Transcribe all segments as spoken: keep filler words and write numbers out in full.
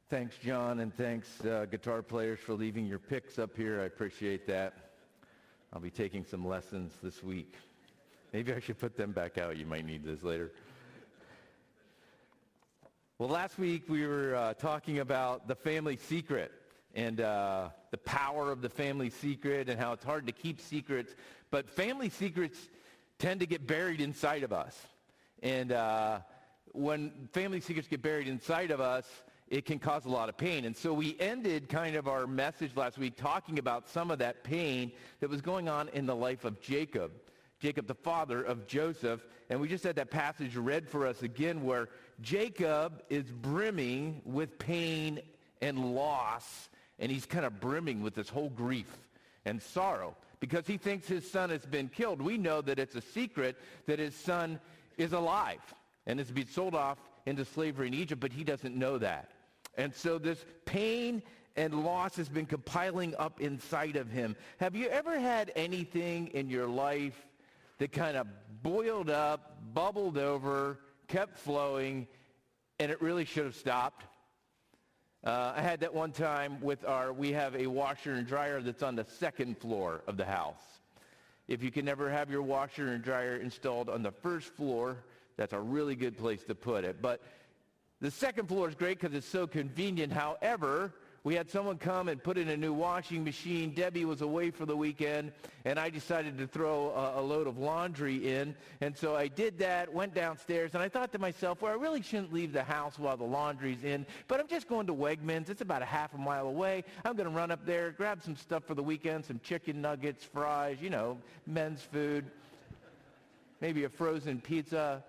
Thanks, John, and thanks, uh, guitar players, for leaving your picks up here. I appreciate that. I'll be taking some lessons this week. Maybe I should put them back out. You might need this later. Well, last week we were uh, talking about the family secret and uh, the power of the family secret and how it's hard to keep secrets. But family secrets tend to get buried inside of us. And uh, when family secrets get buried inside of us, it can cause a lot of pain. And so we ended kind of our message last week talking about some of that pain that was going on in the life of Jacob. Jacob, the father of Joseph. And we just had that passage read for us again where Jacob is brimming with pain and loss. And he's kind of brimming with this whole grief and sorrow because he thinks his son has been killed. We know that it's a secret that his son is alive and is being sold off into slavery in Egypt, but he doesn't know that. And so this pain and loss has been compiling up inside of him. Have you ever had anything in your life that kind of boiled up, bubbled over, kept flowing, and it really should have stopped? Uh, I had that one time with our, we have a washer and dryer that's on the second floor of the house. If you can never have your washer and dryer installed on the first floor, that's a really good place to put it. But the second floor is great because it's so convenient. However, we had someone come and put in a new washing machine. Debbie was away for the weekend, and I decided to throw a, a load of laundry in. And so I did that, went downstairs, and I thought to myself, well, I really shouldn't leave the house while the laundry's in, but I'm just going to Wegmans. It's about a half a mile away. I'm going to run up there, grab some stuff for the weekend, some chicken nuggets, fries, you know, men's food, maybe a frozen pizza.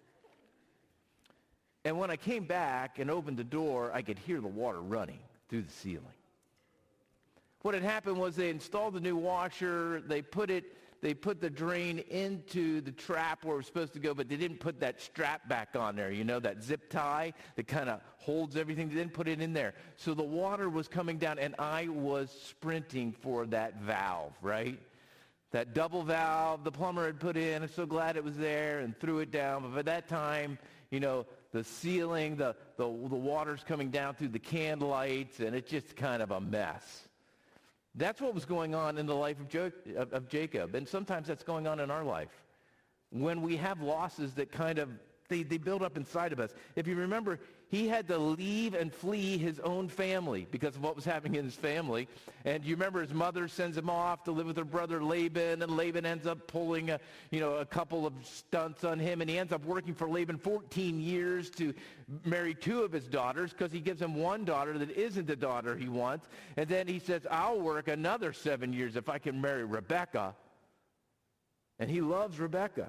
And when I came back and opened the door, I could hear the water running through the ceiling. What had happened was they installed the new washer. They put it, they put the drain into the trap where it was supposed to go, but they didn't put that strap back on there, you know, that zip tie that kind of holds everything. They didn't put it in there. So the water was coming down, and I was sprinting for that valve, right? That double valve the plumber had put in. I'm so glad it was there and threw it down. But by that time, you know, the ceiling, the, the, the water's coming down through the can lights, and it's just kind of a mess. That's what was going on in the life of, jo- of, of Jacob. And sometimes that's going on in our life. When we have losses that kind of, they, they build up inside of us. If you remember, he had to leave and flee his own family because of what was happening in his family. And you remember his mother sends him off to live with her brother Laban, and Laban ends up pulling a, you know, a couple of stunts on him, and he ends up working for Laban fourteen years to marry two of his daughters because he gives him one daughter that isn't the daughter he wants. And then he says, I'll work another seven years if I can marry Rebecca. And he loves Rebecca,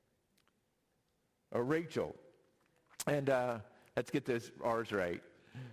or Rachel. And uh, let's get this ours right.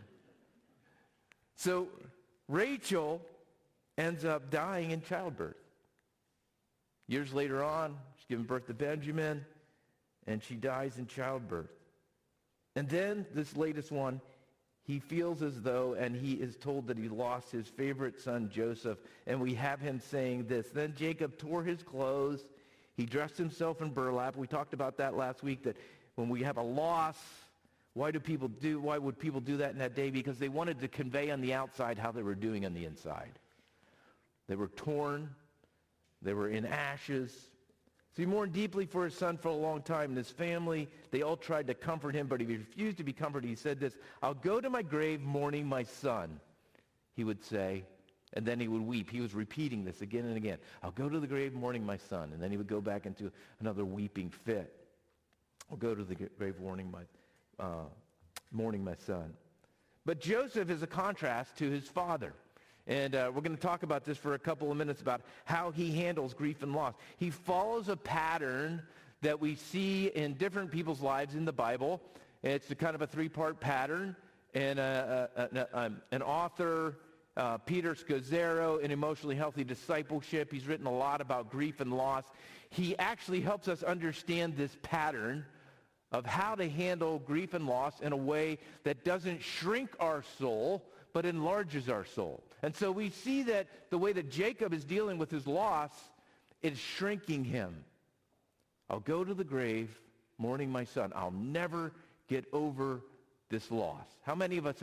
So Rachel ends up dying in childbirth. Years later on, she's giving birth to Benjamin, and she dies in childbirth. And then this latest one, he feels as though, and he is told that he lost his favorite son, Joseph, and we have him saying this. Then Jacob tore his clothes. He dressed himself in burlap. We talked about that last week, that when we have a loss, why do people do, why would people do that in that day? Because they wanted to convey on the outside how they were doing on the inside. They were torn. They were in ashes. So he mourned deeply for his son for a long time. And his family, they all tried to comfort him, but he refused to be comforted. He said this, I'll go to my grave mourning my son, he would say. And then he would weep. He was repeating this again and again. I'll go to the grave mourning my son. And then he would go back into another weeping fit. I'll go to the grave mourning my Uh, mourning my son. But Joseph is a contrast to his father. And uh, we're going to talk about this for a couple of minutes about how he handles grief and loss. He follows a pattern that we see in different people's lives in the Bible. It's a kind of a three-part pattern. And uh, uh, uh, um, an author, uh, Peter Scazzero, in Emotionally Healthy Discipleship, he's written a lot about grief and loss. He actually helps us understand this pattern of how to handle grief and loss in a way that doesn't shrink our soul, but enlarges our soul. And so we see that the way that Jacob is dealing with his loss is shrinking him. I'll go to the grave mourning my son. I'll never get over this loss. How many of us have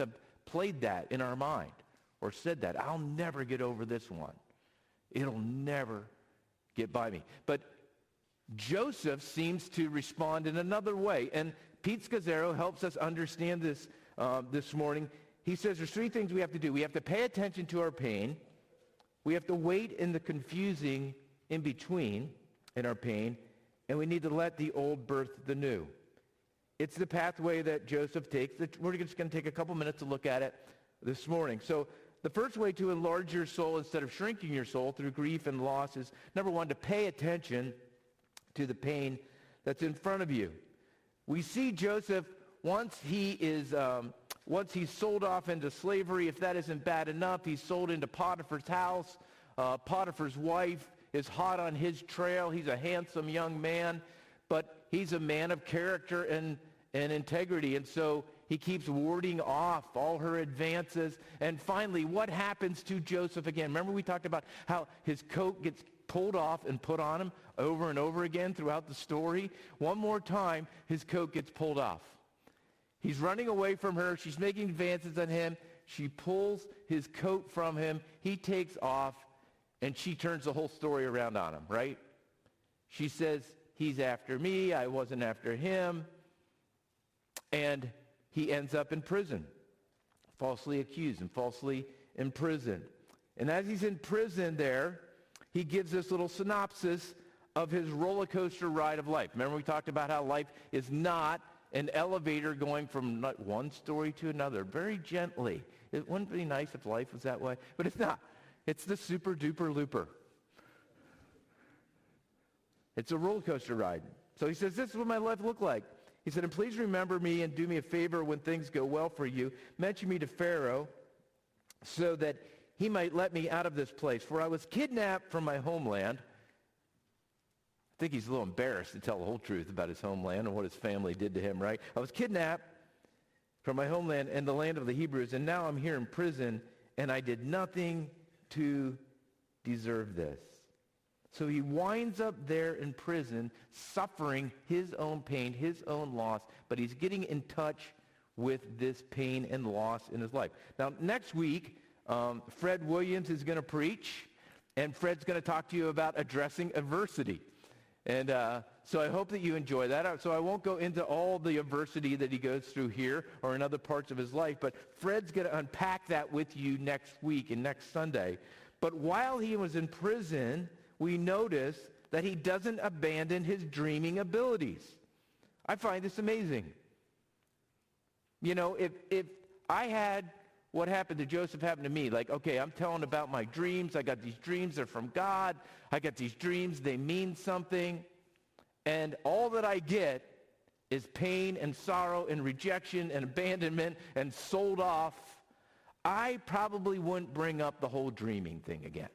played that in our mind or said that. I'll never get over this one. It'll never get by me. But Joseph seems to respond in another way. And Pete Scazzaro helps us understand this uh, this morning. He says there's three things we have to do. We have to pay attention to our pain. We have to wait in the confusing in between in our pain. And we need to let the old birth the new. It's the pathway that Joseph takes. We're just going to take a couple minutes to look at it this morning. So the first way to enlarge your soul instead of shrinking your soul through grief and loss is, number one, to pay attention to the pain that's in front of you. We see Joseph, once he is, um, once he's sold off into slavery, if that isn't bad enough, he's sold into Potiphar's house. Uh, Potiphar's wife is hot on his trail. He's a handsome young man, but he's a man of character and, and integrity. And so he keeps warding off all her advances. And finally, what happens to Joseph again? Remember we talked about how his coat gets pulled off and put on him over and over again throughout the story? One more time, his coat gets pulled off. He's running away from her. She's making advances on him. She pulls his coat from him. He takes off, and she turns the whole story around on him, right? She says, he's after me. I wasn't after him. And he ends up in prison, falsely accused and falsely imprisoned. And as he's in prison there, he gives this little synopsis of his roller coaster ride of life. Remember we talked about how life is not an elevator going from one story to another very gently. It wouldn't be nice if life was that way, but it's not. It's the super duper looper. It's a roller coaster ride. So he says, this is what my life looked like. He said, and please remember me and do me a favor when things go well for you. Mention me to Pharaoh so that he might let me out of this place. For I was kidnapped from my homeland. I think he's a little embarrassed to tell the whole truth about his homeland and what his family did to him, right? I was kidnapped from my homeland and the land of the Hebrews, and now I'm here in prison, and I did nothing to deserve this. So he winds up there in prison, suffering his own pain, his own loss, but he's getting in touch with this pain and loss in his life. Now, next week, um, Fred Williams is going to preach, and Fred's going to talk to you about addressing adversity. And uh, so I hope that you enjoy that. So I won't go into all the adversity that he goes through here or in other parts of his life, but Fred's going to unpack that with you next week and next Sunday. But while he was in prison, we notice that he doesn't abandon his dreaming abilities. I find this amazing. You know, if if I had what happened to Joseph happen to me, like, okay, I'm telling about my dreams. I got these dreams. They're from God. I got these dreams. They mean something. And all that I get is pain and sorrow and rejection and abandonment and sold off. I probably wouldn't bring up the whole dreaming thing again.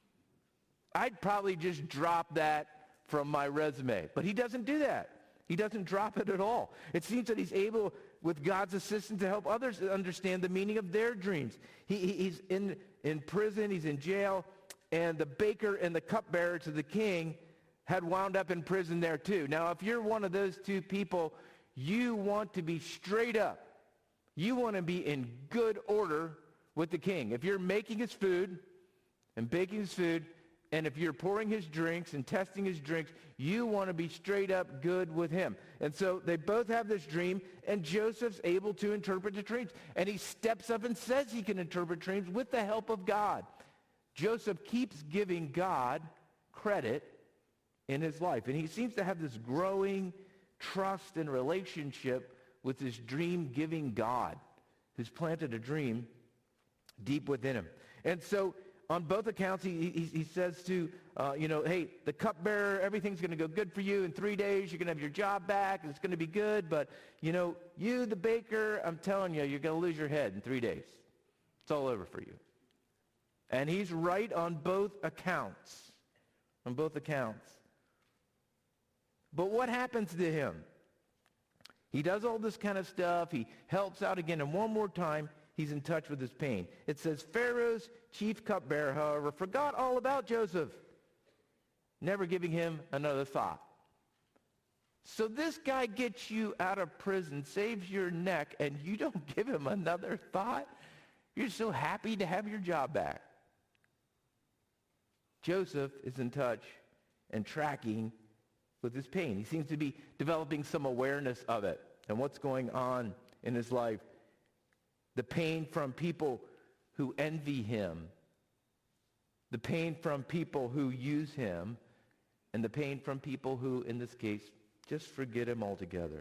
I'd probably just drop that from my resume. But he doesn't do that. He doesn't drop it at all. It seems that he's able, with God's assistance, to help others understand the meaning of their dreams. He, he, he's in, in prison. He's in jail. And the baker and the cupbearer to the king had wound up in prison there too. Now, if you're one of those two people, you want to be straight up. You want to be in good order with the king. If you're making his food and baking his food, and if you're pouring his drinks and testing his drinks, you want to be straight up good with him. And so they both have this dream, and Joseph's able to interpret the dreams. And he steps up and says he can interpret dreams with the help of God. Joseph keeps giving God credit in his life. And he seems to have this growing trust and relationship with this dream-giving God who's planted a dream deep within him. And so on both accounts, he, he, he says to, uh, you know, hey, the cupbearer, everything's going to go good for you. In three days, you're going to have your job back. It's going to be good. But, you know, you, the baker, I'm telling you, you're going to lose your head in three days. It's all over for you. And he's right on both accounts, on both accounts. But what happens to him? He does all this kind of stuff. He helps out again. And one more time, he's in touch with his pain. It says, Pharaoh's chief cupbearer, however, forgot all about Joseph, never giving him another thought. So this guy gets you out of prison, saves your neck, and you don't give him another thought? You're so happy to have your job back. Joseph is in touch and tracking with his pain. He seems to be developing some awareness of it and what's going on in his life. The pain from people who envy him, the pain from people who use him, and the pain from people who, in this case, just forget him altogether.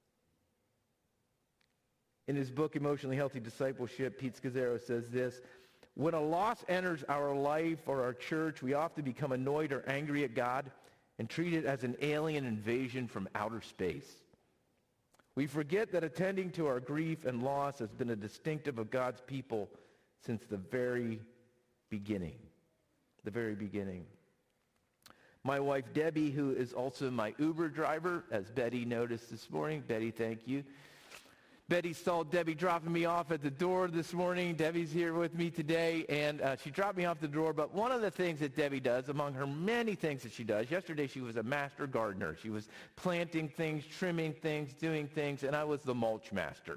In his book, Emotionally Healthy Discipleship, Pete Scazzaro says this: when a loss enters our life or our church, we often become annoyed or angry at God and treat it as an alien invasion from outer space. We forget that attending to our grief and loss has been a distinctive of God's people since the very beginning. The very beginning. My wife, Debbie, who is also my Uber driver, as Betty noticed this morning. Betty, thank you. Betty saw Debbie dropping me off at the door this morning. Debbie's here with me today, and uh, she dropped me off the door. But one of the things that Debbie does, among her many things that she does, yesterday she was a master gardener. She was planting things, trimming things, doing things, and I was the mulch master.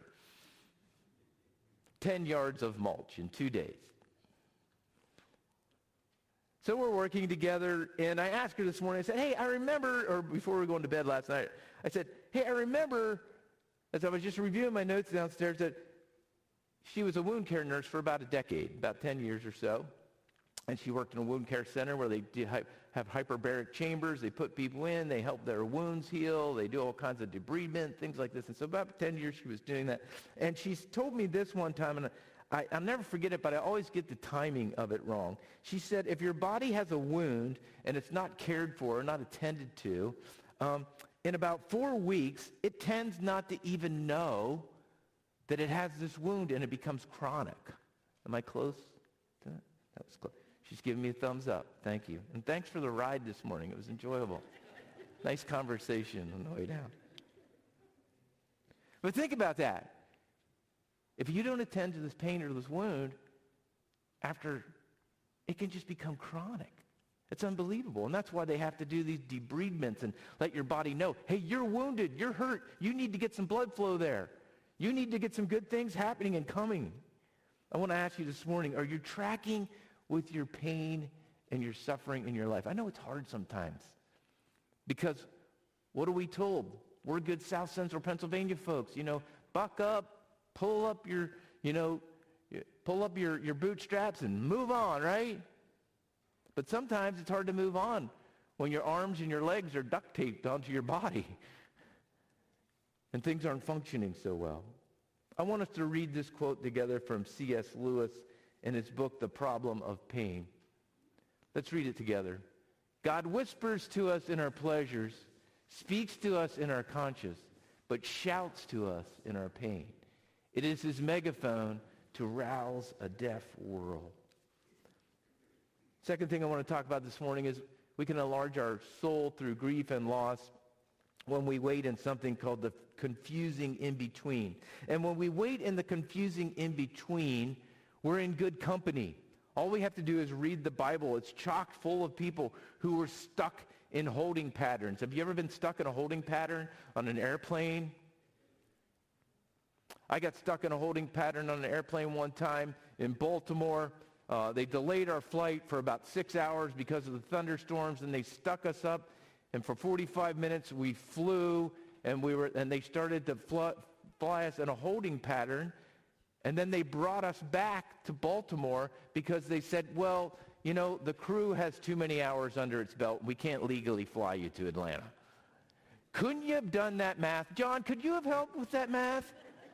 Ten yards of mulch in two days. So we're working together, and I asked her this morning, I said, hey, I remember, or before we were going to bed last night, I said, hey, I remember, as I was just reviewing my notes downstairs, that she was a wound care nurse for about a decade, about ten years or so. And she worked in a wound care center where they did have hyperbaric chambers. They put people in. They help their wounds heal. They do all kinds of debridement, things like this. And so about ten years she was doing that. And she's told me this one time, and I, I'll never forget it, but I always get the timing of it wrong. She said, if your body has a wound and it's not cared for or not attended to, um, in about four weeks, it tends not to even know that it has this wound, and it becomes chronic. Am I close to that? That was close. She's giving me a thumbs up. Thank you. And thanks for the ride this morning. It was enjoyable. Nice conversation on the way down. But think about that. If you don't attend to this pain or this wound, after, it can just become chronic. It's unbelievable. And that's why they have to do these debridements and let your body know, hey, you're wounded, you're hurt, you need to get some blood flow there. You need to get some good things happening and coming. I want to ask you this morning, are you tracking with your pain and your suffering in your life? I know it's hard sometimes because what are we told? We're good South Central Pennsylvania folks. You know, buck up, pull up your, you know, pull up your, your bootstraps and move on, right? But sometimes it's hard to move on when your arms and your legs are duct taped onto your body and things aren't functioning so well. I want us to read this quote together from C S Lewis in his book, The Problem of Pain. Let's read it together. God whispers to us in our pleasures, speaks to us in our conscience, but shouts to us in our pain. It is his megaphone to rouse a deaf world. Second thing I want to talk about this morning is we can enlarge our soul through grief and loss when we wait in something called the confusing in-between. And when we wait in the confusing in-between, we're in good company. All we have to do is read the Bible. It's chock full of people who were stuck in holding patterns. Have you ever been stuck in a holding pattern on an airplane? I got stuck in a holding pattern on an airplane one time in Baltimore. Uh, they delayed our flight for about six hours because of the thunderstorms, and they stuck us up. And for forty-five minutes, we flew, and we were, and they started to fly, fly us in a holding pattern. And then they brought us back to Baltimore because they said, well, you know, the crew has too many hours under its belt. We can't legally fly you to Atlanta. Couldn't you have done that math? John, could you have helped with that math?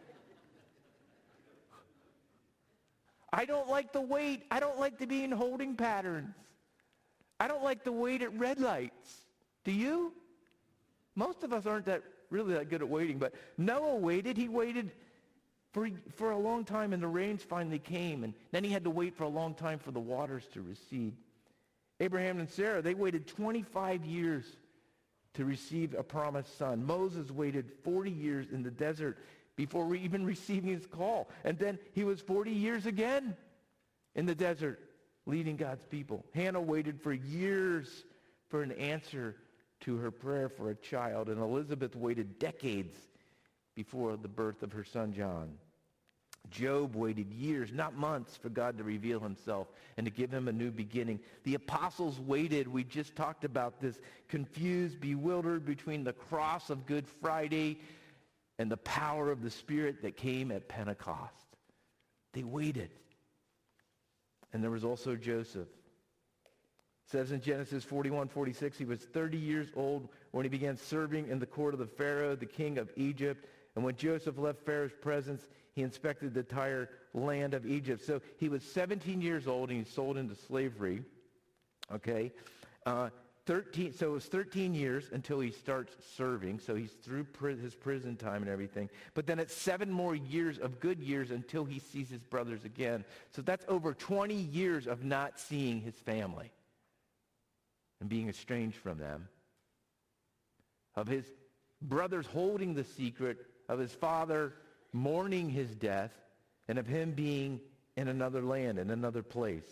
I don't like the wait. I don't like to be in holding patterns. I don't like the wait at red lights. Do you? Most of us aren't that really that good at waiting, but Noah waited. He waited for, for a long time, and the rains finally came, and then he had to wait for a long time for the waters to recede. Abraham and Sarah, they waited twenty-five years to receive a promised son. Moses waited forty years in the desert before even receiving his call. And then he was forty years again in the desert leading God's people. Hannah waited for years for an answer to her prayer for a child, and Elizabeth waited decades before the birth of her son John. Job waited years, not months, for God to reveal himself and to give him a new beginning. The apostles waited. We just talked about this, confused, bewildered between the cross of Good Friday and the power of the Spirit that came at Pentecost. They waited. And there was also Joseph. It says in Genesis forty-one, forty-six, he was thirty years old when he began serving in the court of the Pharaoh, the king of Egypt. And when Joseph left Pharaoh's presence, he inspected the entire land of Egypt. So he was seventeen years old and he sold into slavery. Okay. Uh, thirteen, so it was thirteen years until he starts serving. So he's through pri- his prison time and everything. But then it's seven more years of good years until he sees his brothers again. So that's over twenty years of not seeing his family and being estranged from them. Of his brothers holding the secret, of his father mourning his death, and of him being in another land, in another place.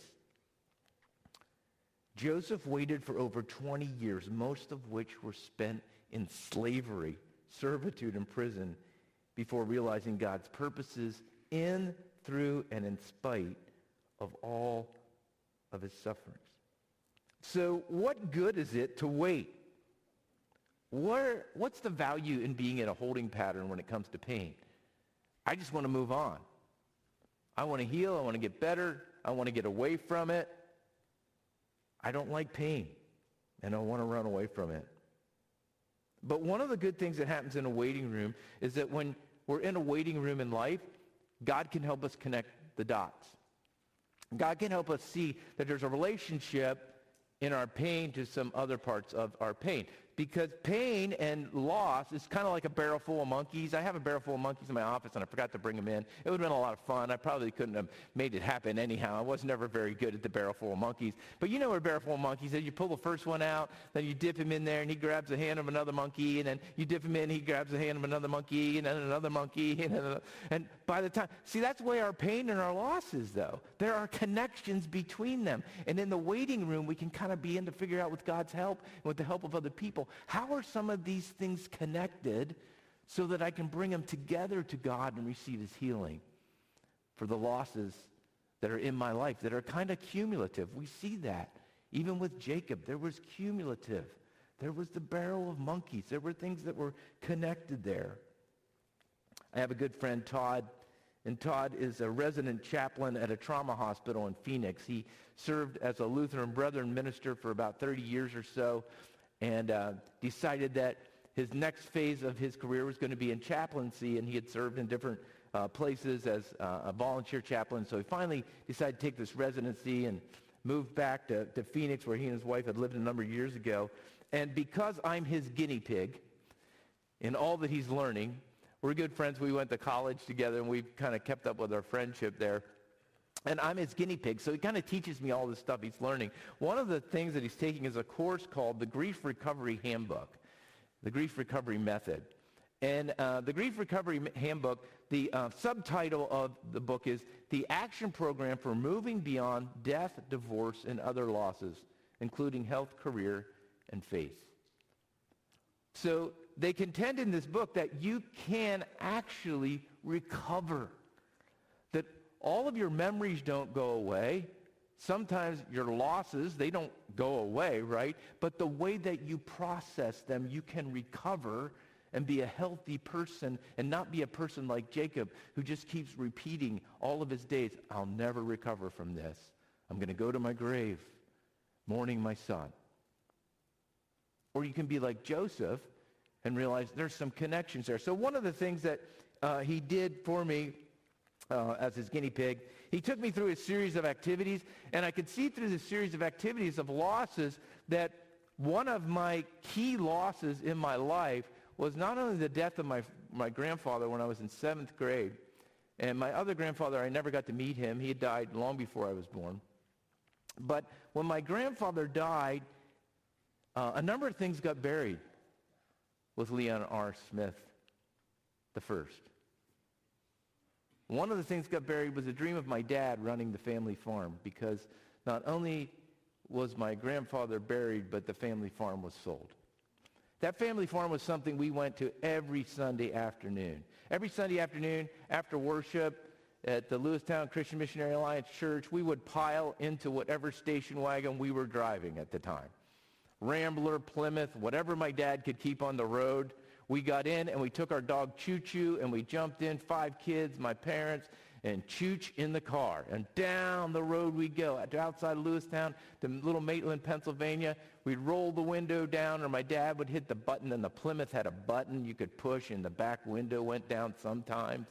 Joseph waited for over twenty years, most of which were spent in slavery, servitude, and prison, before realizing God's purposes in, through, and in spite of all of his sufferings. So what good is it to wait? Where, what's the value in being in a holding pattern when it comes to pain? I just want to move on. I want to heal. I want to get better. I want to get away from it. I don't like pain, and I want to run away from it. But one of the good things that happens in a waiting room is that when we're in a waiting room in life, God can help us connect the dots. God can help us see that there's a relationship in our pain to some other parts of our pain. Because pain and loss is kind of like a barrel full of monkeys. I have a barrel full of monkeys in my office, and I forgot to bring them in. It would have been a lot of fun. I probably couldn't have made it happen anyhow. I was never very good at the barrel full of monkeys. But you know what a barrel full of monkeys is. You pull the first one out, then you dip him in there, and he grabs the hand of another monkey, and then you dip him in, he grabs the hand of another monkey, and then another monkey, and, another, and by the time, see, that's the way our pain and our loss is, though. There are connections between them. And in the waiting room, we can kind of begin to figure out with God's help and with the help of other people, how are some of these things connected so that I can bring them together to God and receive his healing for the losses that are in my life that are kind of cumulative. We see that. Even with Jacob, there was cumulative. There was the barrel of monkeys. There were things that were connected there. I have a good friend, Todd, and Todd is a resident chaplain at a trauma hospital in Phoenix. He served as a Lutheran Brethren minister for about thirty years or so, and uh, decided that his next phase of his career was going to be in chaplaincy, and he had served in different uh, places as uh, a volunteer chaplain. So he finally decided to take this residency and moved back to, to Phoenix, where he and his wife had lived a number of years ago. And because I'm his guinea pig in all that he's learning, we're good friends. We went to college together, and we've kind of kept up with our friendship there. And I'm his guinea pig, so he kind of teaches me all this stuff he's learning. One of the things that he's taking is a course called the Grief Recovery Handbook, the Grief Recovery Method. And uh, the Grief Recovery Handbook, the uh, subtitle of the book is The Action Program for Moving Beyond Death, Divorce, and Other Losses, including Health, Career, and Faith. So they contend in this book that you can actually recover, that all of your memories don't go away. Sometimes your losses, they don't go away, right? But the way that you process them, you can recover and be a healthy person and not be a person like Jacob who just keeps repeating all of his days, I'll never recover from this. I'm going to go to my grave mourning my son. Or you can be like Joseph and realize there's some connections there. So one of the things that uh, he did for me Uh, as his guinea pig, he took me through a series of activities, and I could see through the series of activities of losses that one of my key losses in my life was not only the death of my, my grandfather when I was in seventh grade, and my other grandfather, I never got to meet him. He had died long before I was born. But when my grandfather died, uh, a number of things got buried with Leon R. Smith the first. One of the things that got buried was a dream of my dad running the family farm, because not only was my grandfather buried, but the family farm was sold. That family farm was something we went to every Sunday afternoon. Every Sunday afternoon after worship at the Lewistown Christian Missionary Alliance Church, we would pile into whatever station wagon we were driving at the time. Rambler, Plymouth, whatever my dad could keep on the road. We got in and we took our dog Choo Choo and we jumped in, five kids, my parents, and Chooch in the car. And down the road we go, outside of Lewistown to little Maitland, Pennsylvania. We'd roll the window down, or my dad would hit the button, and the Plymouth had a button you could push, and the back window went down sometimes.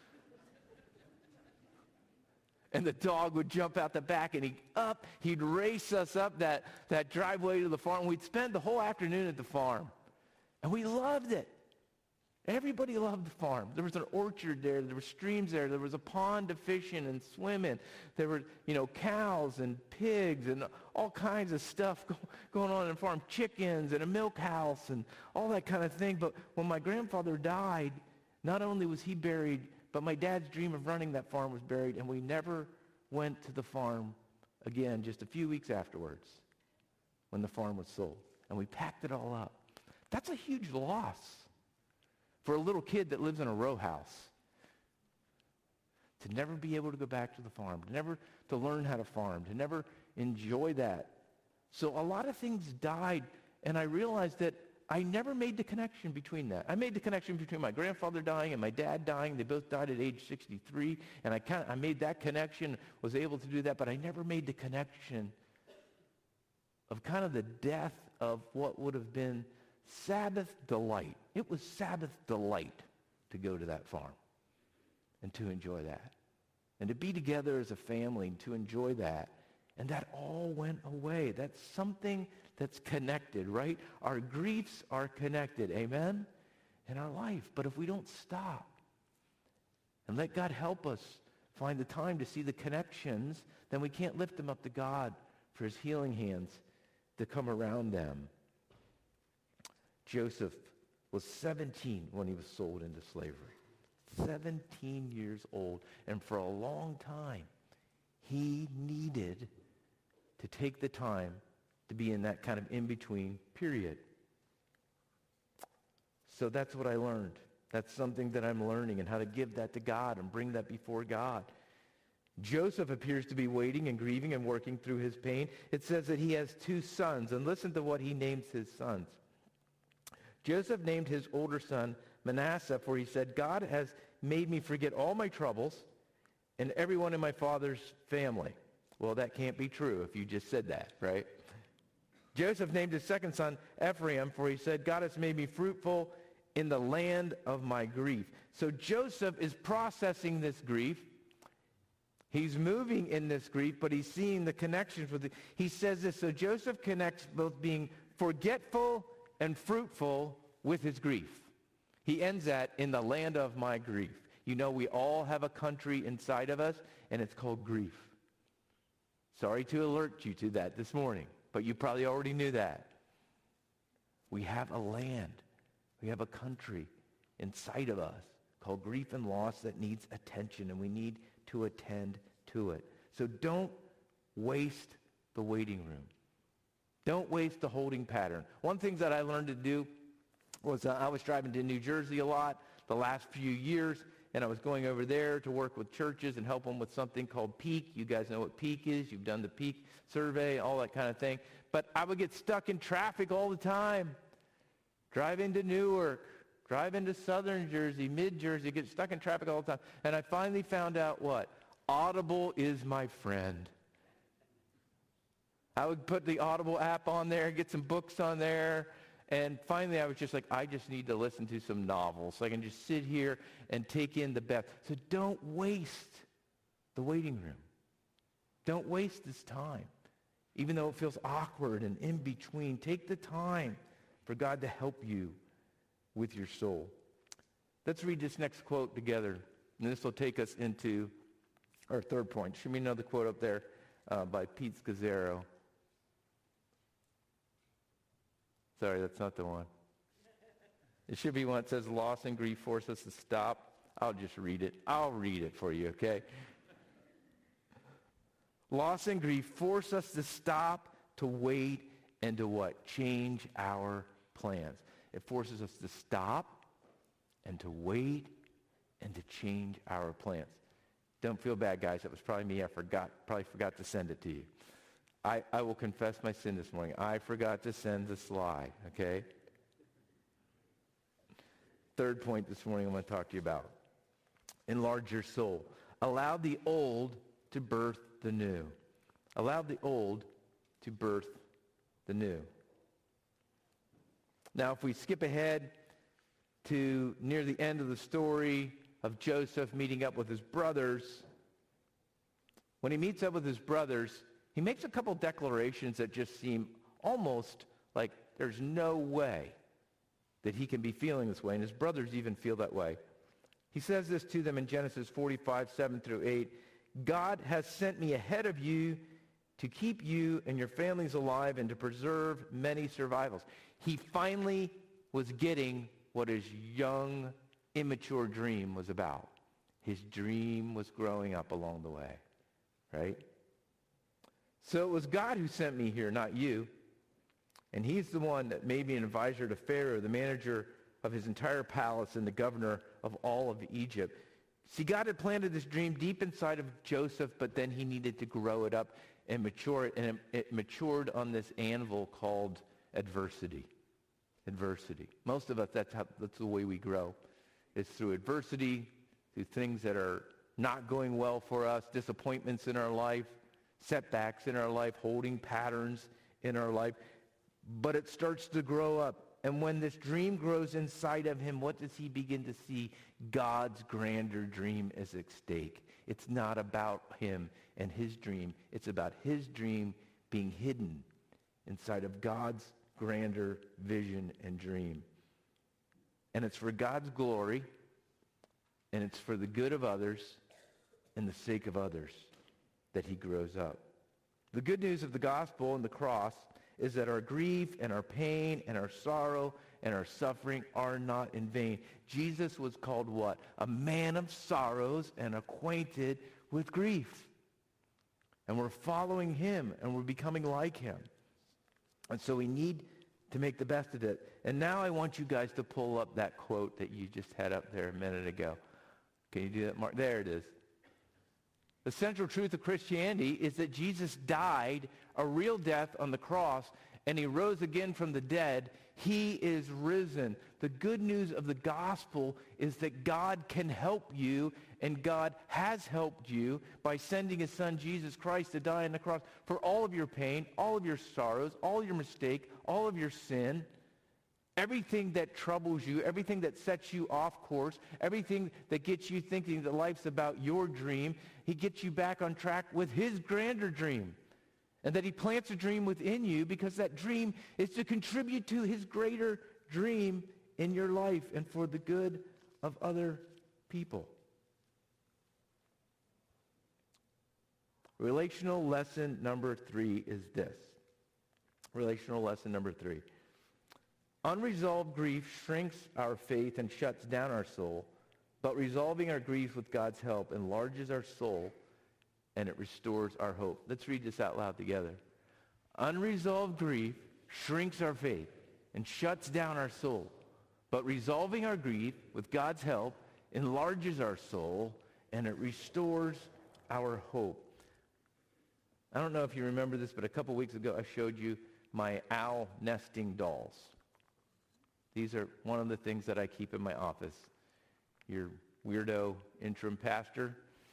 And the dog would jump out the back, and he'd up, he'd race us up that, that driveway to the farm. We'd spend the whole afternoon at the farm. And we loved it. Everybody loved the farm. There was an orchard there. There were streams there. There was a pond to fish in and swim in. There were, you know, cows and pigs and all kinds of stuff go, going on in the farm. Chickens and a milk house and all that kind of thing. But when my grandfather died, not only was he buried, but my dad's dream of running that farm was buried, and we never went to the farm again just a few weeks afterwards when the farm was sold. And we packed it all up. That's a huge loss for a little kid that lives in a row house, to never be able to go back to the farm, to never to learn how to farm, to never enjoy that. So a lot of things died, and I realized that I never made the connection between that. I made the connection between my grandfather dying and my dad dying. They both died at age sixty-three, and I kind of, I made that connection, was able to do that, but I never made the connection of kind of the death of what would have been Sabbath delight. It was Sabbath delight to go to that farm and to enjoy that. And to be together as a family and to enjoy that. And that all went away. That's something that's connected, right? Our griefs are connected, amen, in our life. But if we don't stop and let God help us find the time to see the connections, then we can't lift them up to God for his healing hands to come around them. Joseph was seventeen when he was sold into slavery. seventeen years old. And for a long time, he needed to take the time to be in that kind of in-between period. So that's what I learned. That's something that I'm learning, and how to give that to God and bring that before God. Joseph appears to be waiting and grieving and working through his pain. It says that he has two sons, and listen to what he names his sons. Joseph named his older son Manasseh, for he said, God has made me forget all my troubles and everyone in my father's family. Well, that can't be true if you just said that, right? Joseph named his second son Ephraim, for he said, God has made me fruitful in the land of my grief. So Joseph is processing this grief. He's moving in this grief, but he's seeing the connections with it. He says this, so Joseph connects both being forgetful and fruitful with his grief. He ends that in the land of my grief. You know, we all have a country inside of us, and it's called grief. Sorry to alert you to that this morning, but you probably already knew that. We have a land. We have a country inside of us called grief and loss that needs attention, and we need to attend to it. So don't waste the waiting room. Don't waste the holding pattern. One thing that I learned to do was uh, I was driving to New Jersey a lot the last few years, and I was going over there to work with churches and help them with something called PEAK. You guys know what PEAK is. You've done the PEAK survey, all that kind of thing. But I would get stuck in traffic all the time. Drive into Newark, drive into southern Jersey, mid-Jersey, get stuck in traffic all the time. And I finally found out what? Audible is my friend. I would put the Audible app on there, get some books on there, and finally I was just like, I just need to listen to some novels so I can just sit here and take in the best. So don't waste the waiting room. Don't waste this time. Even though it feels awkward and in between, take the time for God to help you with your soul. Let's read this next quote together, and this will take us into our third point. Should we know the quote up there uh, by Pete Scazzaro? Sorry, that's not the one. It should be one that says, loss and grief force us to stop. I'll just read it. I'll read it for you, okay? Loss and grief force us to stop, to wait, and to what? Change our plans. It forces us to stop and to wait and to change our plans. Don't feel bad, guys. That was probably me. I forgot, probably forgot to send it to you. I, I will confess my sin this morning. I forgot to send the slide, okay? Third point this morning I want to talk to you about. Enlarge your soul. Allow the old to birth the new. Allow the old to birth the new. Now, if we skip ahead to near the end of the story of Joseph meeting up with his brothers, when he meets up with his brothers, he makes a couple declarations that just seem almost like there's no way that he can be feeling this way, and his brothers even feel that way. He says this to them in Genesis forty-five, seven through eight. God has sent me ahead of you to keep you and your families alive and to preserve many survivals. He finally was getting what his young, immature dream was about. His dream was growing up along the way, right? So it was God who sent me here, not you. And he's the one that made me an advisor to Pharaoh, the manager of his entire palace and the governor of all of Egypt. See, God had planted this dream deep inside of Joseph, but then he needed to grow it up and mature it, and it, it matured on this anvil called adversity. Adversity. Most of us, that's, how, that's the way we grow. It's through adversity, through things that are not going well for us, disappointments in our life, setbacks in our life, holding patterns in our life. But it starts to grow up. And when this dream grows inside of him, what does he begin to see? God's grander dream is at stake. It's not about him and his dream. It's about his dream being hidden inside of God's grander vision and dream. And it's for God's glory, and it's for the good of others and the sake of others that he grows up. The good news of the gospel and the cross is that our grief and our pain and our sorrow and our suffering are not in vain. Jesus was called what? A man of sorrows and acquainted with grief. And we're following him, and we're becoming like him. And so we need to make the best of it. And now I want you guys to pull up that quote that you just had up there a minute ago. Can you do that, Mark? There it is. The central truth of Christianity is that Jesus died a real death on the cross, and he rose again from the dead. He is risen. The good news of the gospel is that God can help you, and God has helped you by sending his son Jesus Christ to die on the cross for all of your pain, all of your sorrows, all your mistake, all of your sin. Everything that troubles you, everything that sets you off course, everything that gets you thinking that life's about your dream, he gets you back on track with his grander dream. And that he plants a dream within you because that dream is to contribute to his greater dream in your life and for the good of other people. Relational lesson number three is this. Relational lesson number three. Unresolved grief shrinks our faith and shuts down our soul, but resolving our grief with God's help enlarges our soul and it restores our hope. Let's read this out loud together. Unresolved grief shrinks our faith and shuts down our soul, but resolving our grief with God's help enlarges our soul and it restores our hope. I don't know if you remember this, but a couple weeks ago I showed you my owl nesting dolls. These are one of the things that I keep in my office. Your weirdo interim pastor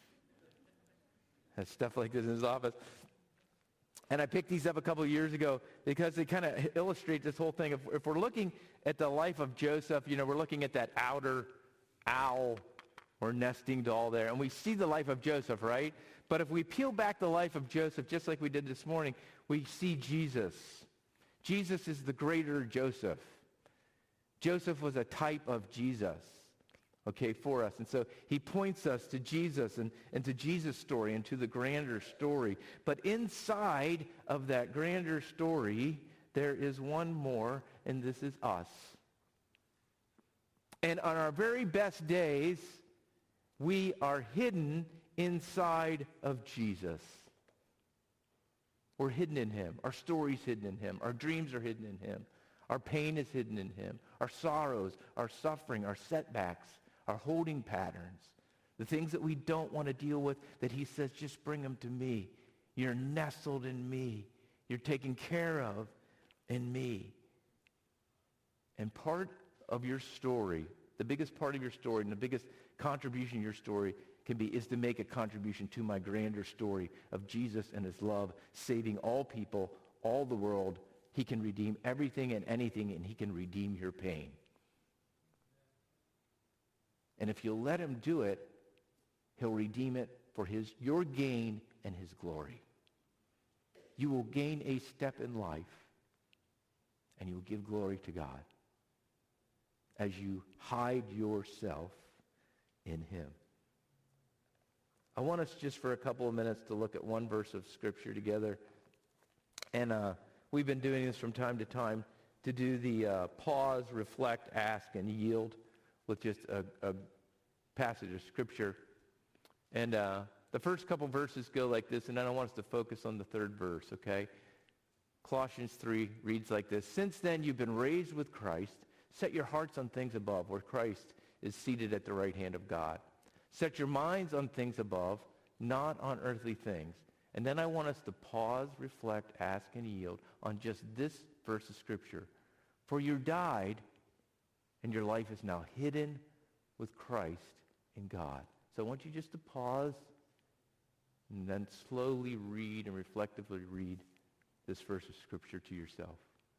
has stuff like this in his office. And I picked these up a couple of years ago because they kind of illustrate this whole thing. If, if we're looking at the life of Joseph, you know, we're looking at that outer owl or nesting doll there, and we see the life of Joseph, right? But if we peel back the life of Joseph, just like we did this morning, we see Jesus. Jesus is the greater Joseph. Joseph was a type of Jesus, okay, for us. And so he points us to Jesus and, and to Jesus' story and to the grander story. But inside of that grander story, there is one more, and this is us. And on our very best days, we are hidden inside of Jesus. We're hidden in him. Our story's hidden in him. Our dreams are hidden in him. Our pain is hidden in him. Our sorrows, our suffering, our setbacks, our holding patterns, the things that we don't want to deal with, that he says, just bring them to me. You're nestled in me. You're taken care of in me. And part of your story, the biggest part of your story and the biggest contribution to your story can be, is to make a contribution to my grander story of Jesus and his love, saving all people, all the world. He can redeem everything and anything, and he can redeem your pain. And if you'll let him do it, he'll redeem it for his, your gain and his glory. You will gain a step in life, and you will give glory to God as you hide yourself in him. I want us just for a couple of minutes to look at one verse of Scripture together. And uh, we've been doing this from time to time to do the uh, pause, reflect, ask, and yield with just a, a passage of Scripture. And uh, the first couple verses go like this, and then I want us to focus on the third verse, okay? Colossians three reads like this. Since then you've been raised with Christ. Set your hearts on things above, where Christ is seated at the right hand of God. Set your minds on things above, not on earthly things. And then I want us to pause, reflect, ask, and yield on just this verse of Scripture. For you died, and your life is now hidden with Christ in God. So I want you just to pause and then slowly read and reflectively read this verse of Scripture to yourself.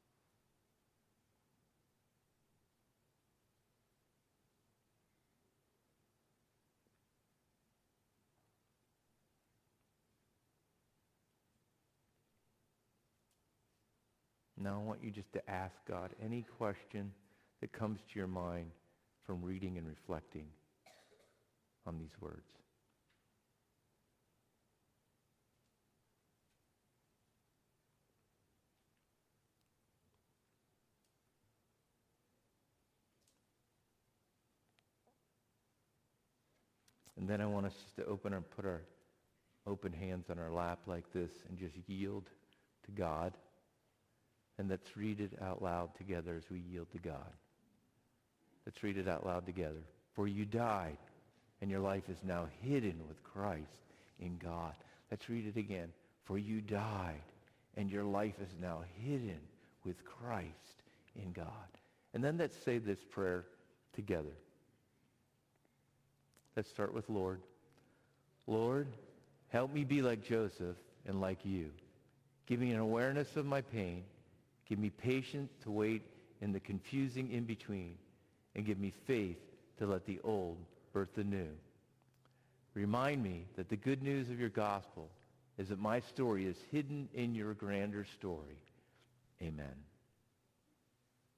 Now I want you just to ask God any question that comes to your mind from reading and reflecting on these words. And then I want us just to open and put our open hands on our lap like this and just yield to God. And let's read it out loud together as we yield to God. Let's read it out loud together. For you died, and your life is now hidden with Christ in God. Let's read it again. For you died, and your life is now hidden with Christ in God. And then let's say this prayer together. Let's start with Lord. Lord, help me be like Joseph and like you. Give me an awareness of my pain. Give me patience to wait in the confusing in-between. And give me faith to let the old birth the new. Remind me that the good news of your gospel is that my story is hidden in your grander story. Amen.